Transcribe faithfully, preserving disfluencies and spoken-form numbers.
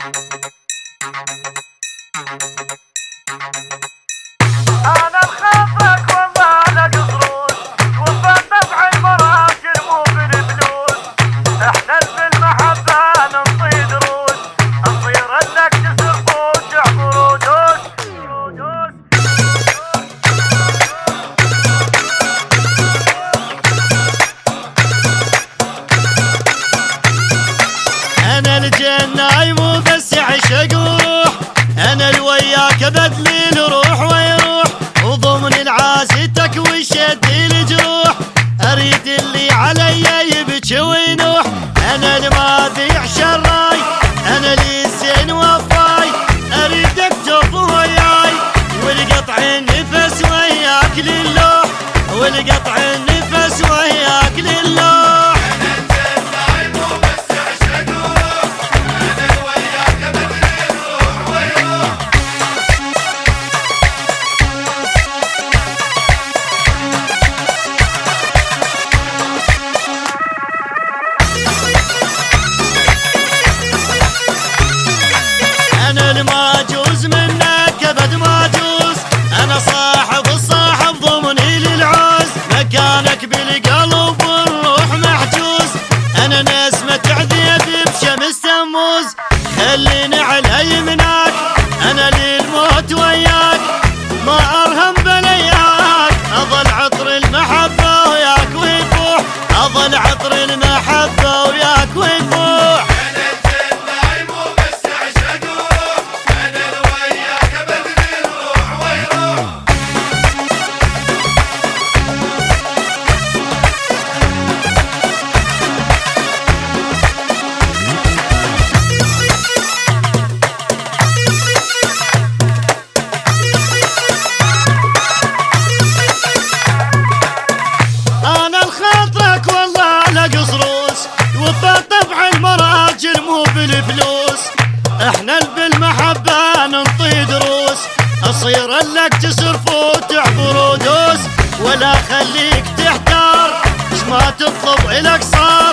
أنا الخافك والله لا قصروش، وفات طبع المراجل مو بالفلوس. احنا بالمحبة ننطي دروس، نصير لك جسر فوجع برودوس. أنا الجناي مو بس عشق وروح، أنا الوياك بدلي الروح ويروح، وضمن العاسيتك والشد الجروح، أريد اللي علي يبكي وينوح. أنا الماذيع شراي، أنا اللي الزين وفاي، أريدك تطف وياي، والقطع النفس وياك للوح، والقطع النفس وياك للوح. أنا الماجوز منك أبد ما جوز، أنا صاحب الصاحب ضمني للعوز، مكانك بالقلب والروح محجوز، أنا نسمة عذيب بشمس تموز، خليني على يمناك، أنا للموت وياك، ما أرهم بلياك، أظل عطر المحبة وياك ويفوح، أظل عطر المحبة وياك ويفوح. بالفلوس احنا بالمحبة ننطي دروس، اصير لك جسر فوتع برودوس، ولا خليك تحتار اش ما تطلب الك صار.